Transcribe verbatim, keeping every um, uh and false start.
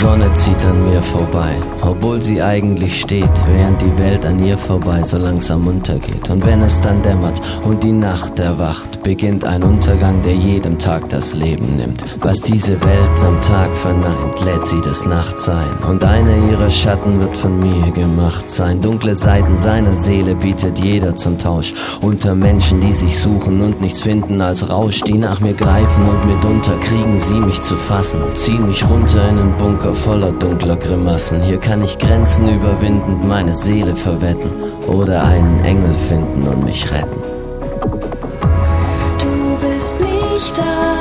Sonne zieht an mir vorbei, obwohl sie eigentlich steht, während die Welt an ihr vorbei so langsam untergeht. Und wenn es dann dämmert und die Nacht erwacht, beginnt ein Untergang, der jedem Tag das Leben nimmt. Was diese Welt am Tag verneint, lädt sie des Nachts ein. Und einer ihrer Schatten wird von mir gemacht sein. Dunkle Seiten seiner Seele bietet jeder zum Tausch. Unter Menschen, die sich suchen und nichts finden als Rausch, die nach mir greifen und mitunter kriegen sie mich zu fassen. Ziehen mich runter in einen Bunker voller dunkler Grimassen. Hier kann ich Grenzen überwindend meine Seele verwetten oder einen Engel finden und mich retten. Du bist nicht da.